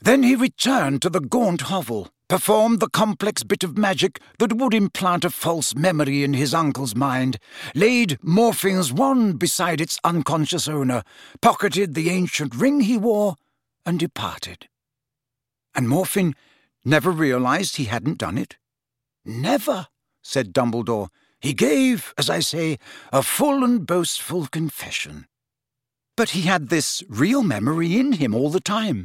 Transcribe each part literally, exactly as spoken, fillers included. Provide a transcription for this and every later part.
Then he returned to the gaunt hovel, performed the complex bit of magic that would implant a false memory in his uncle's mind, laid Morphin's wand beside its unconscious owner, pocketed the ancient ring he wore, and departed. And Morphin never realized he hadn't done it? Never, said Dumbledore. He gave, as I say, a full and boastful confession. But he had this real memory in him all the time.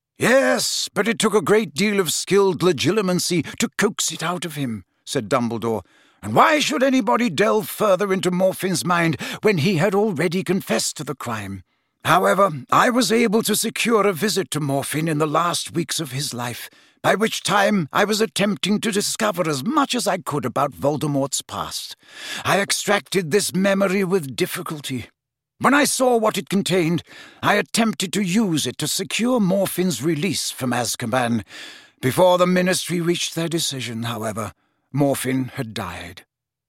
Yes, but it took a great deal of skilled legilimency to coax it out of him, said Dumbledore. And why should anybody delve further into Morphin's mind when he had already confessed to the crime? However, I was able to secure a visit to Morphin in the last weeks of his life, by which time I was attempting to discover as much as I could about Voldemort's past. I extracted this memory with difficulty. When I saw what it contained, I attempted to use it to secure Morphin's release from Azkaban. Before the Ministry reached their decision, however, Morphin had died.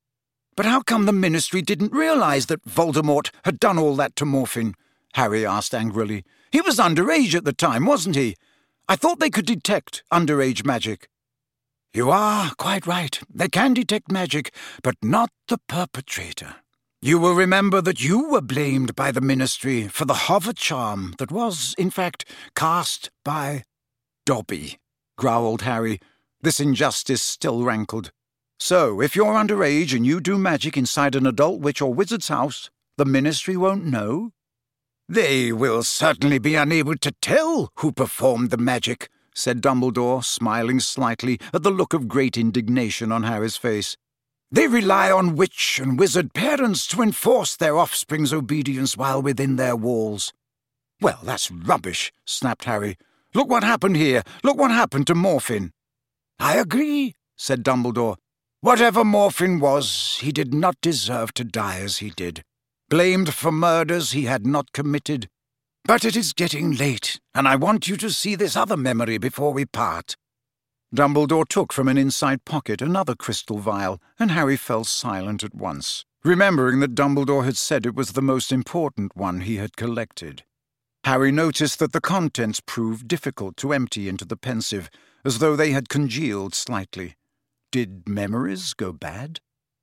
But how come the Ministry didn't realize that Voldemort had done all that to Morphin? Harry asked angrily. He was underage at the time, wasn't he? I thought they could detect underage magic. You are quite right. They can detect magic, but not the perpetrator. You will remember that you were blamed by the Ministry for the hover charm that was, in fact, cast by Dobby, growled Harry. This injustice still rankled. So, if you're underage and you do magic inside an adult witch or wizard's house, the Ministry won't know? They will certainly be unable to tell who performed the magic, said Dumbledore, smiling slightly at the look of great indignation on Harry's face. They rely on witch and wizard parents to enforce their offspring's obedience while within their walls. Well, that's rubbish, snapped Harry. Look what happened here. Look what happened to Morphin. I agree, said Dumbledore. Whatever Morphin was, he did not deserve to die as he did, blamed for murders he had not committed. But it is getting late, and I want you to see this other memory before we part. Dumbledore took from an inside pocket another crystal vial, and Harry fell silent at once, remembering that Dumbledore had said it was the most important one he had collected. Harry noticed that the contents proved difficult to empty into the pensieve, as though they had congealed slightly. Did memories go bad?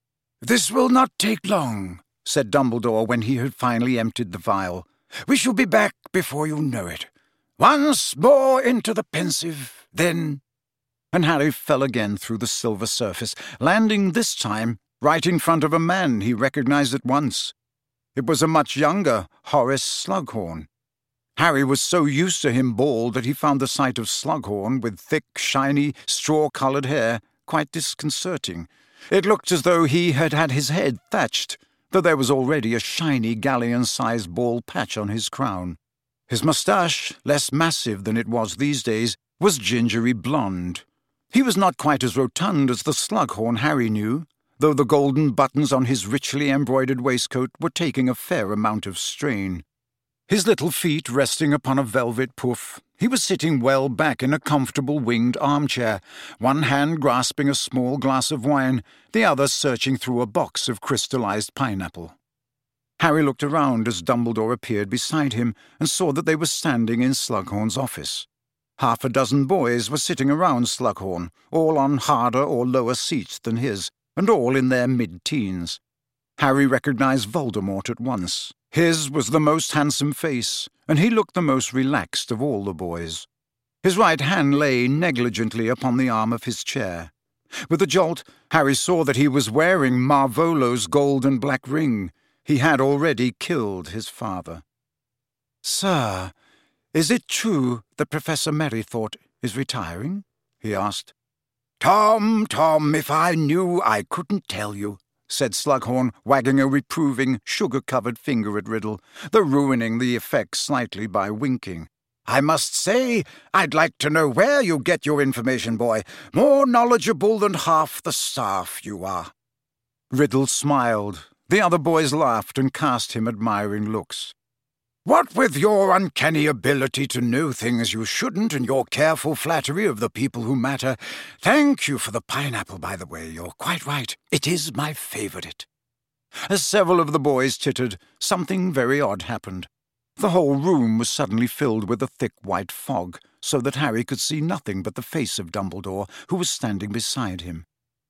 This will not take long, said Dumbledore when he had finally emptied the vial. We shall be back before you know it. Once more into the pensieve, then... And Harry fell again through the silver surface, landing this time right in front of a man he recognized at once. It was a much younger Horace Slughorn. Harry was so used to him bald that he found the sight of Slughorn with thick, shiny, straw-coloured hair quite disconcerting. It looked as though he had had his head thatched, though there was already a shiny galleon-sized bald patch on his crown. His moustache, less massive than it was these days, was gingery blonde. He was not quite as rotund as the Slughorn Harry knew, though the golden buttons on his richly embroidered waistcoat were taking a fair amount of strain. His little feet resting upon a velvet poof, he was sitting well back in a comfortable winged armchair, one hand grasping a small glass of wine, the other searching through a box of crystallized pineapple. Harry looked around as Dumbledore appeared beside him and saw that they were standing in Slughorn's office. Half a dozen boys were sitting around Slughorn, all on harder or lower seats than his, and all in their mid-teens. Harry recognized Voldemort at once. His was the most handsome face, and he looked the most relaxed of all the boys. His right hand lay negligently upon the arm of his chair. With a jolt, Harry saw that he was wearing Marvolo's gold and black ring. He had already killed his father. "Sir, is it true that Professor Merrythought is retiring?" he asked. "Tom, Tom, if I knew, I couldn't tell you," said Slughorn, wagging a reproving, sugar-covered finger at Riddle, though ruining the effect slightly by winking. "I must say, I'd like to know where you get your information, boy. More knowledgeable than half the staff, you are." Riddle smiled. The other boys laughed and cast him admiring looks. "What with your uncanny ability to know things you shouldn't and your careful flattery of the people who matter. Thank you for the pineapple, by the way. You're quite right. It is my favourite." As several of the boys tittered, something very odd happened. The whole room was suddenly filled with a thick white fog, so that Harry could see nothing but the face of Dumbledore, who was standing beside him.